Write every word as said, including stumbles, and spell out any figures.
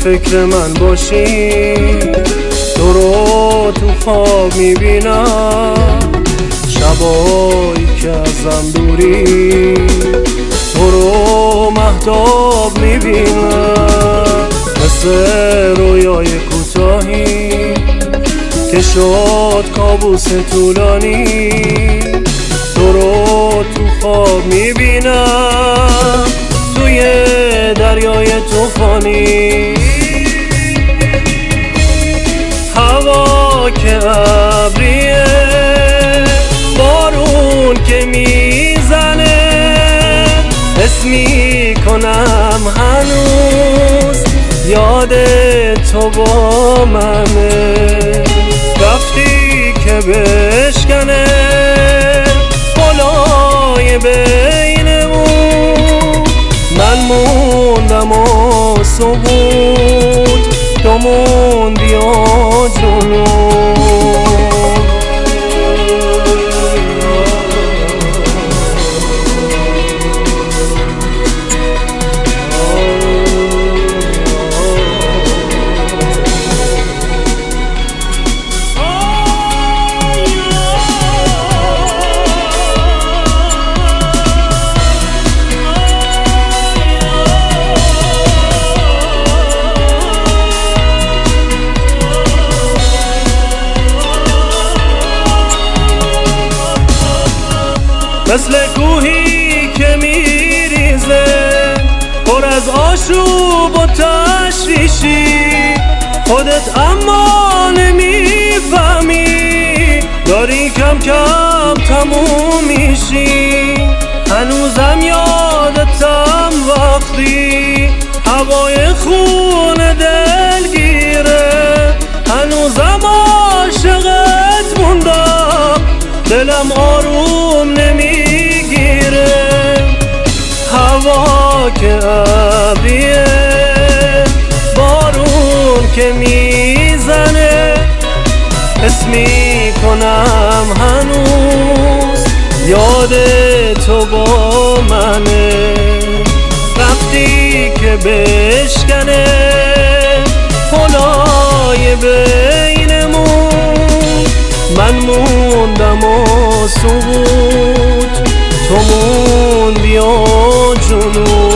فکر من باشی، تو رو تو خواب میبینم، شبایی که ازم دوری تو رو مهتاب میبینم. مثل رویای کوتاهی که شد کابوس طولانی، تو رو تو خواب میبینم توی دریای طوفانی. هوا که ابریه، بارون که میزنه، حس میکنم هنوز یاد تو با منه. رفتی که بشکنه پلای بینمون، من موندم و سقوط، تو موندی و جنون. مثل کوهی که میریزه پر از آشوب و تشویشی، خودت اما نمیفهمی داری کم کم تموم میشی. هنوزم یادتم وقتی هوای خون دلگیره، هنوزم عاشقت موندم، دلم آروم نمیگیره. هوا که ابریه، بارون که میزنه، حس میکنم هنوز یاد تو با منه. رفتی که بشکنه پلای بینمون، من موندم و سقوط، تو موندی و جنون.